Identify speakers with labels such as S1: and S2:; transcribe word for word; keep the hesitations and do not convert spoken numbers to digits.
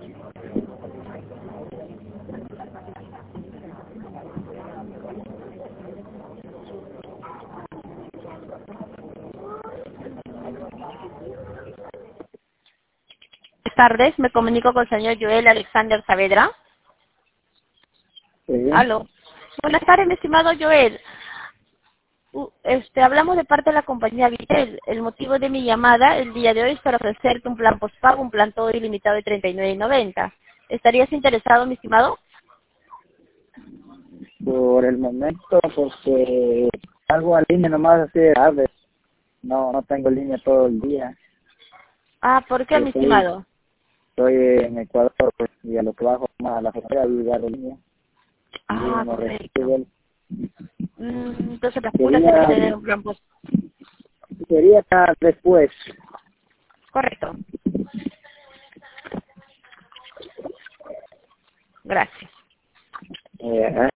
S1: Buenas tardes, me comunico con el señor Joel Alexander Saavedra.
S2: Sí.
S1: Aló. Buenas tardes, mi estimado Joel. Uh, Este, hablamos de parte de la compañía Vitel. El motivo de mi llamada el día de hoy es para ofrecerte un plan postpago, un plan todo ilimitado de treinta y nueve noventa. ¿Estarías interesado, mi estimado?
S2: Por el momento, porque algo a línea nomás así de tarde. No, no tengo línea todo el día.
S1: Ah, ¿por qué,
S2: Yo
S1: mi
S2: estoy,
S1: estimado?
S2: estoy en Ecuador, pues, y a lo que bajo más a la frontera y agarro línea. Y
S1: Ah,
S2: me
S1: correcto.
S2: recibo el-
S1: Mm, entonces las puras se
S2: Quería,
S1: requiere un plan post.
S2: quería estar después.
S1: Correcto. Gracias.
S2: Eh,